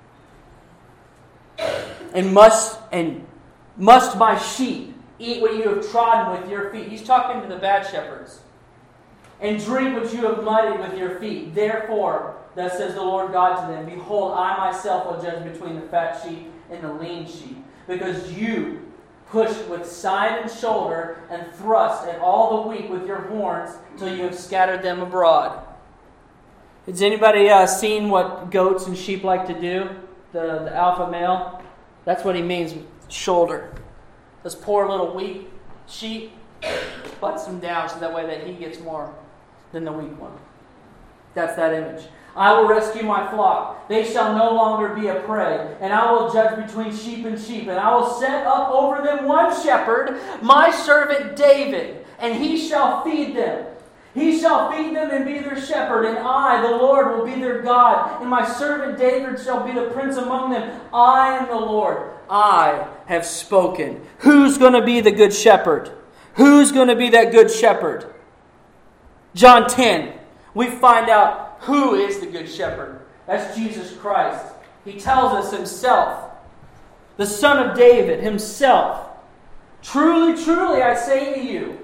Speaker 1: And must my sheep eat what you have trodden with your feet? He's talking to the bad shepherds. And drink what you have muddied with your feet. Therefore, thus says the Lord God to them, behold, I myself will judge between the fat sheep and the lean sheep. Because you pushed with side and shoulder and thrust at all the weak with your horns till you have scattered them abroad. Has anybody seen what goats and sheep like to do? The alpha male? That's what he means with shoulder. This poor little weak sheep butts him down so that way that he gets more than the weak one. That's that image. I will rescue my flock. They shall no longer be a prey. And I will judge between sheep and sheep. And I will set up over them one shepherd, my servant David. And he shall feed them. He shall feed them and be their shepherd. And I, the Lord, will be their God. And my servant David shall be the prince among them. I am the Lord. I have spoken. Who's going to be the good shepherd? Who's going to be that good shepherd? John 10. We find out who is the good shepherd. That's Jesus Christ. He tells us himself. The Son of David himself. Truly, truly, I say to you,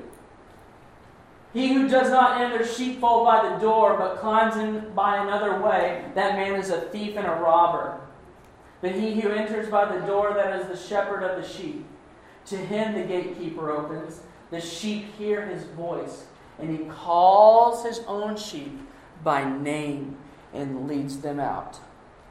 Speaker 1: he who does not enter the sheepfold by the door, but climbs in by another way, that man is a thief and a robber. But he who enters by the door, that is the shepherd of the sheep. To him the gatekeeper opens. The sheep hear his voice, and he calls his own sheep by name and leads them out.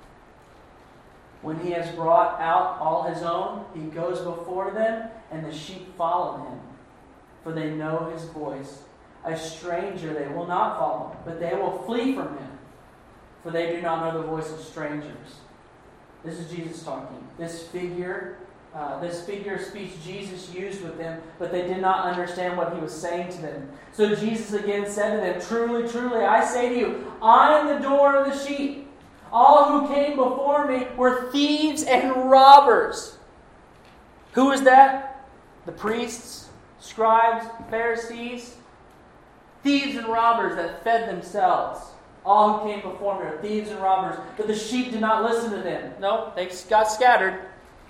Speaker 1: When he has brought out all his own, he goes before them, and the sheep follow him, for they know his voice. A stranger they will not follow, but they will flee from him, for they do not know the voice of strangers. This is Jesus talking. This figure of speech Jesus used with them, but they did not understand what he was saying to them. So Jesus again said to them, Truly, truly, I say to you, I am the door of the sheep. All who came before me were thieves and robbers. Who is that? The priests, scribes, Pharisees. Thieves and robbers that fed themselves. All who came before me are thieves and robbers, but the sheep did not listen to them. No, they got scattered.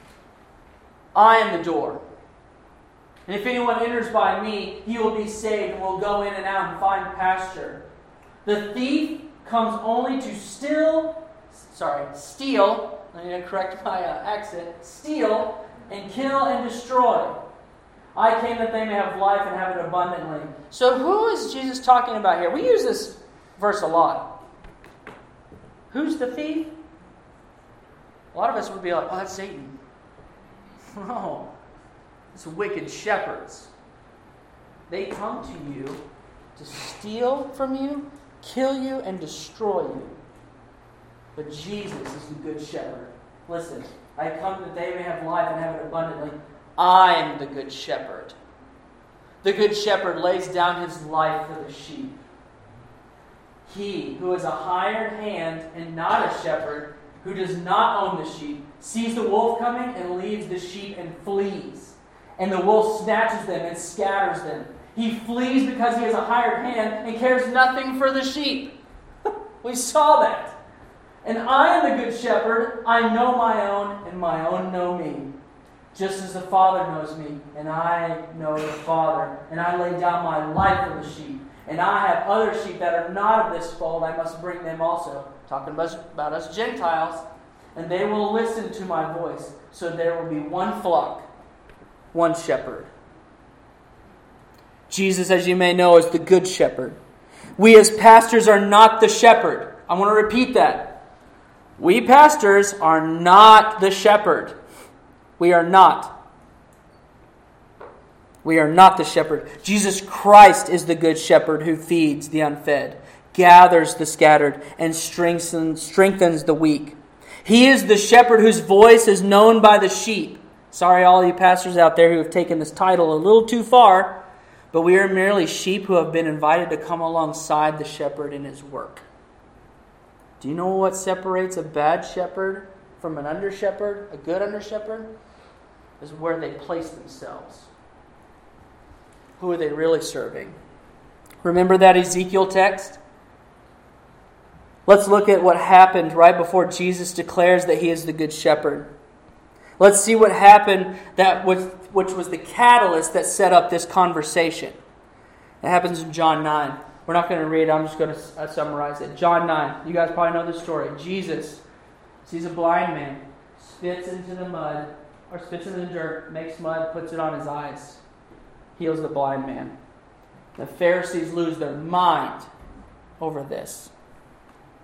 Speaker 1: I am the door. And if anyone enters by me, he will be saved and will go in and out and find pasture. The thief comes only to steal, I need to correct my accent, steal and kill and destroy. I came that they may have life and have it abundantly. So who is Jesus talking about here? We use this verse a lot. Who's the thief? A lot of us would be like, oh, that's Satan. No, it's wicked shepherds. They come to you to steal from you, kill you, and destroy you. But Jesus is the good shepherd. Listen, I come that they may have life and have it abundantly. I am the good shepherd. The good shepherd lays down his life for the sheep. He who is a hired hand and not a shepherd, who does not own the sheep, sees the wolf coming and leaves the sheep and flees. And the wolf snatches them and scatters them. He flees because he is a hired hand and cares nothing for the sheep. We saw that. And I am the good shepherd. I know my own, and my own know me. Just as the Father knows me, and I know the Father. And I lay down my life for the sheep. And I have other sheep that are not of this fold. I must bring them also. Talking about us Gentiles. And they will listen to my voice. So there will be one flock, one shepherd. Jesus, as you may know, is the good shepherd. We as pastors are not the shepherd. I want to repeat that. We pastors are not the shepherd. We are not. We are not the shepherd. Jesus Christ is the good shepherd who feeds the unfed, gathers the scattered, and strengthens the weak. He is the shepherd whose voice is known by the sheep. Sorry, all you pastors out there who have taken this title a little too far, but we are merely sheep who have been invited to come alongside the shepherd in his work. Do you know what separates a bad shepherd from an under-shepherd, a good under-shepherd? Is where they place themselves. Who are they really serving? Remember that Ezekiel text? Let's look at what happened right before Jesus declares that he is the good shepherd. Let's see what happened which was the catalyst that set up this conversation. It happens in John 9. We're not going to read it. I'm just going to summarize it. John 9. You guys probably know this story. Jesus sees a blind man, spits into the mud, or spits in the dirt, makes mud, puts it on his eyes. Heals the blind man. The Pharisees lose their mind over this.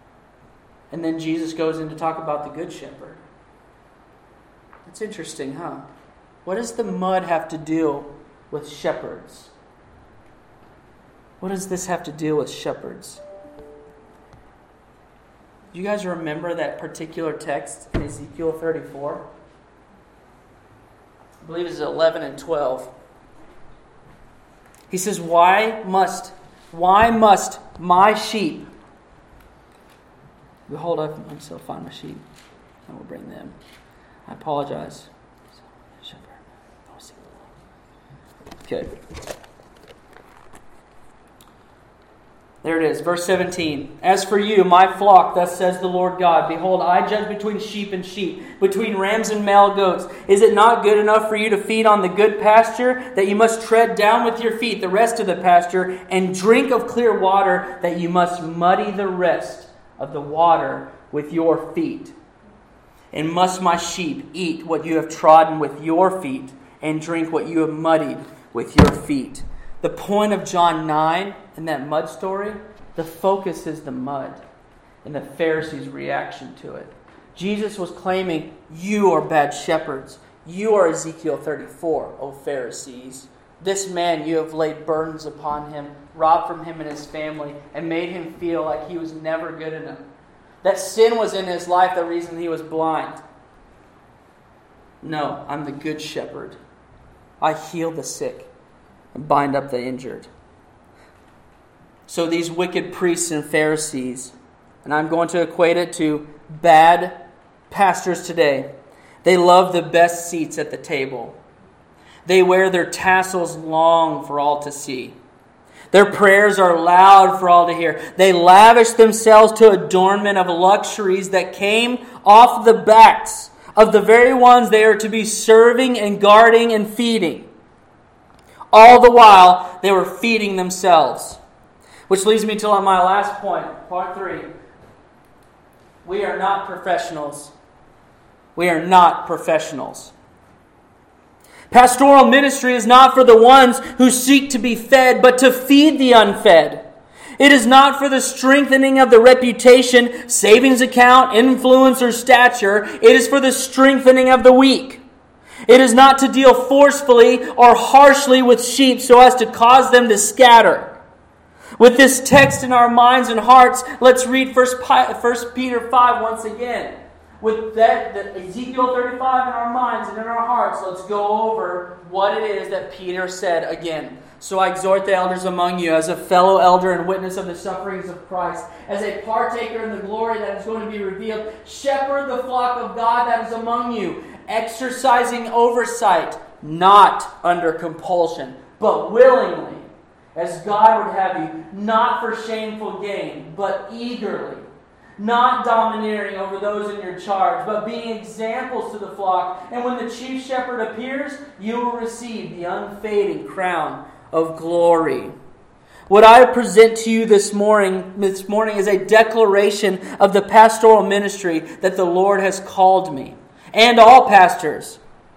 Speaker 1: And then Jesus goes in to talk about the Good Shepherd. It's interesting, huh? What does the mud have to do with shepherds? What does this have to do with shepherds? Do you guys remember that particular text in Ezekiel 34? I believe it's 11 and 12. He says, Why must my sheep... Hold up, I'm still find my sheep. I will bring them. I apologize. Okay. There it is, verse 17. As for you, my flock, thus says the Lord God, behold, I judge between sheep and sheep, between rams and male goats. Is it not good enough for you to feed on the good pasture, that you must tread down with your feet the rest of the pasture, and drink of clear water, that you must muddy the rest of the water with your feet? And must my sheep eat what you have trodden with your feet, and drink what you have muddied with your feet? The point of John 9 in that mud story, the focus is the mud and the Pharisees' reaction to it. Jesus was claiming, you are bad shepherds. You are Ezekiel 34, O Pharisees. This man, you have laid burdens upon him, robbed from him and his family, and made him feel like he was never good enough. That sin was in his life, the reason he was blind. No, I'm the good shepherd. I heal the sick and bind up the injured. So these wicked priests and Pharisees, and I'm going to equate it to bad pastors today, they love the best seats at the table. They wear their tassels long for all to see. Their prayers are loud for all to hear. They lavish themselves to adornment of luxuries that came off the backs of the very ones they are to be serving and guarding and feeding. All the while, they were feeding themselves. Which leads me to my last point, part 3. We are not professionals. We are not professionals. Pastoral ministry is not for the ones who seek to be fed, but to feed the unfed. It is not for the strengthening of the reputation, savings account, influence, or stature. It is for the strengthening of the weak. It is not to deal forcefully or harshly with sheep so as to cause them to scatter. With this text in our minds and hearts, let's read 1 Peter 5 once again. With that Ezekiel 35 in our minds and in our hearts, let's go over what it is that Peter said again. So I exhort the elders among you, as a fellow elder and witness of the sufferings of Christ, as a partaker in the glory that is going to be revealed, shepherd the flock of God that is among you, exercising oversight, not under compulsion, but willingly, as God would have you, not for shameful gain, but eagerly, not domineering over those in your charge, but being examples to the flock. And when the chief shepherd appears, you will receive the unfading crown of glory. What I present to you this morning is a declaration of the pastoral ministry that the Lord has called me, and all pastors.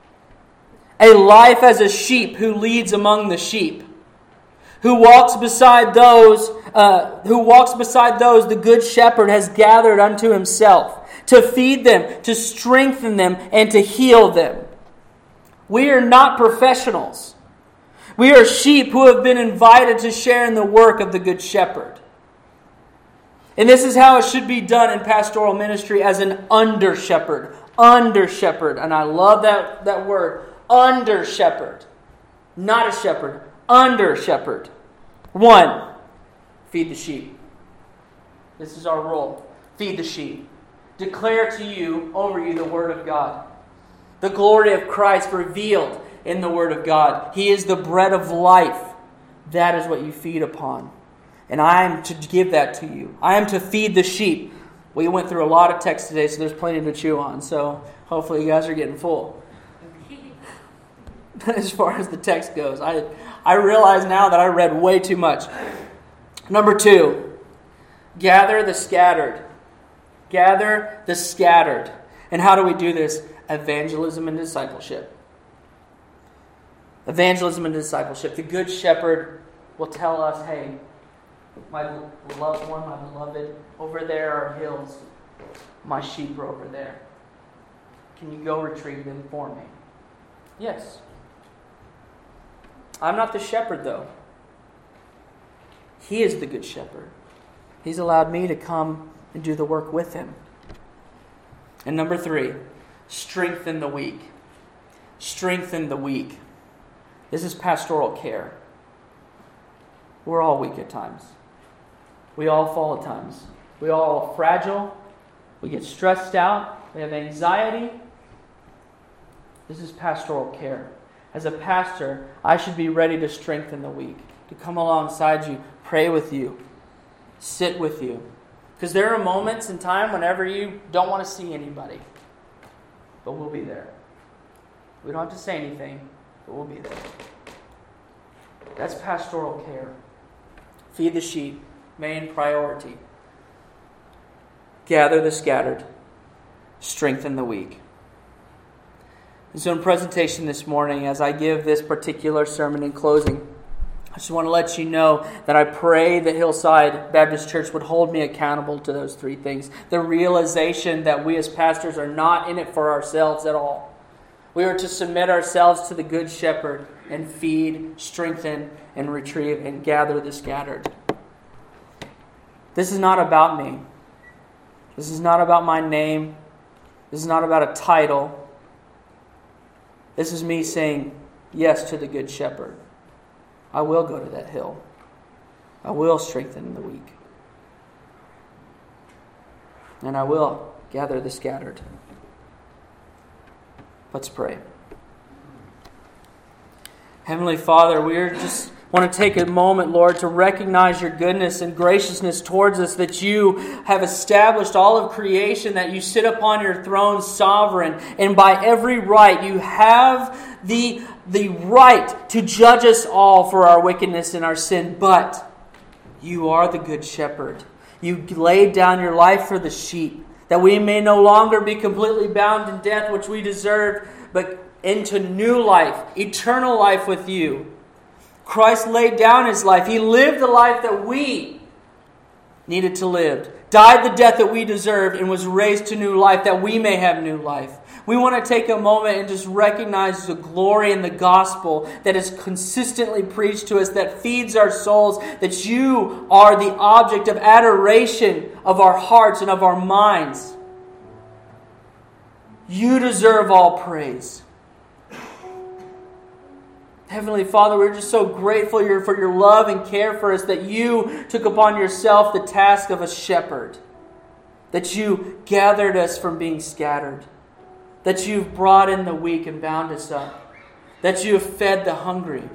Speaker 1: A life as a sheep who leads among the sheep, who walks beside those the good shepherd has gathered unto himself, to feed them, to strengthen them, and to heal them. We are not professionals. We are sheep who have been invited to share in the work of the good shepherd. And this is how it should be done in pastoral ministry, as an under shepherd. Under shepherd. And I love that word. Under shepherd. Not a shepherd. Under shepherd. 1, feed the sheep. This is our role. Feed the sheep. Declare to you, over you, the Word of God. The glory of Christ revealed in the Word of God. He is the bread of life. That is what you feed upon. And I am to give that to you. I am to feed the sheep. We went through a lot of text today, so there's plenty to chew on. So hopefully you guys are getting full. As far as the text goes, I realize now that I read way too much. Number 2, gather the scattered. Gather the scattered. And how do we do this? Evangelism and discipleship. Evangelism and discipleship. The Good Shepherd will tell us, hey, my loved one, my beloved, over there are hills. my sheep are over there. Can you go retrieve them for me? Yes. I'm not the shepherd, though. He is the good shepherd. He's allowed me to come and do the work with him. And number 3, strengthen the weak. Strengthen the weak. This is pastoral care. We're all weak at times. We all fall at times. We all are fragile. We get stressed out. We have anxiety. This is pastoral care. As a pastor, I should be ready to strengthen the weak, to come alongside you, pray with you, sit with you. Because there are moments in time whenever you don't want to see anybody. But we'll be there. We don't have to say anything, but we'll be there. That's pastoral care. Feed the sheep, main priority. Gather the scattered. Strengthen the weak. And so in presentation this morning, as I give this particular sermon in closing, I just want to let you know that I pray that Hillside Baptist Church would hold me accountable to those 3 things. The realization that we as pastors are not in it for ourselves at all. We are to submit ourselves to the Good Shepherd and feed, strengthen, and retrieve and gather the scattered. This is not about me. This is not about my name. This is not about a title. This is me saying yes to the Good Shepherd. I will go to that hill. I will strengthen the weak. And I will gather the scattered. Let's pray. Heavenly Father, we just want to take a moment, Lord, to recognize your goodness and graciousness towards us, that you have established all of creation, that you sit upon your throne sovereign, and by every right you have the right to judge us all for our wickedness and our sin, but you are the good shepherd. You laid down your life for the sheep, that we may no longer be completely bound in death, which we deserved, but into new life, eternal life with you. Christ laid down his life. He lived the life that we needed to live, died the death that we deserved, and was raised to new life that we may have new life. We want to take a moment and just recognize the glory in the gospel that is consistently preached to us, that feeds our souls, that you are the object of adoration of our hearts and of our minds. You deserve all praise. Heavenly Father, we're just so grateful for your love and care for us, that you took upon yourself the task of a shepherd, that you gathered us from being scattered, that you've brought in the weak and bound us up, that you have fed the hungry,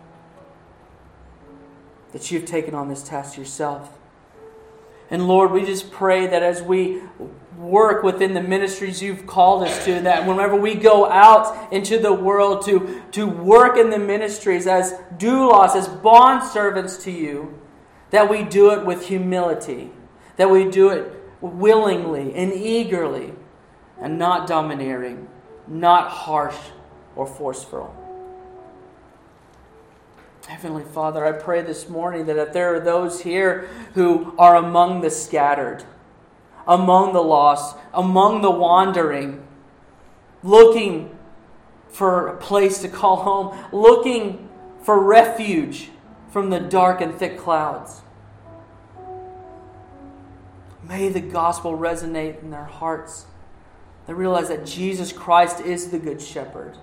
Speaker 1: that you've taken on this task yourself. And Lord, we just pray that as we work within the ministries you've called us to, that whenever we go out into the world to work in the ministries as doulos, as bondservants to you, that we do it with humility, that we do it willingly and eagerly, and not domineering, not harsh or forceful. Heavenly Father, I pray this morning that if there are those here who are among the scattered, among the lost, among the wandering, looking for a place to call home, looking for refuge from the dark and thick clouds, may the gospel resonate in their hearts. They realize that Jesus Christ is the Good Shepherd,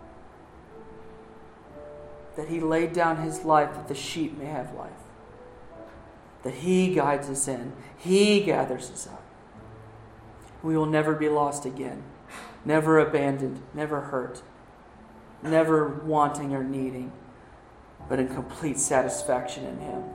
Speaker 1: that He laid down His life that the sheep may have life, that He guides us in, He gathers us up. We will never be lost again, never abandoned, never hurt, never wanting or needing, but in complete satisfaction in Him.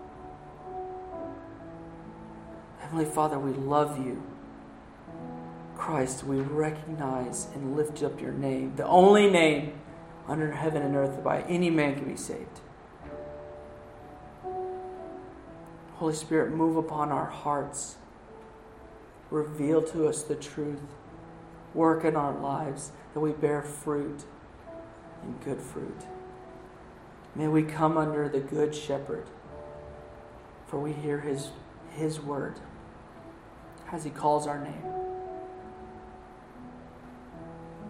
Speaker 1: Heavenly Father, we love you. Christ, we recognize and lift up your name, the only name under heaven and earth by any man can be saved. Holy Spirit, move upon our hearts. Reveal to us the truth. Work in our lives that we bear fruit and good fruit. May we come under the Good Shepherd, for we hear His word. as He calls our name.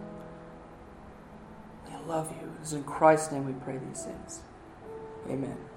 Speaker 1: We love you. It's in Christ's name we pray these things. Amen.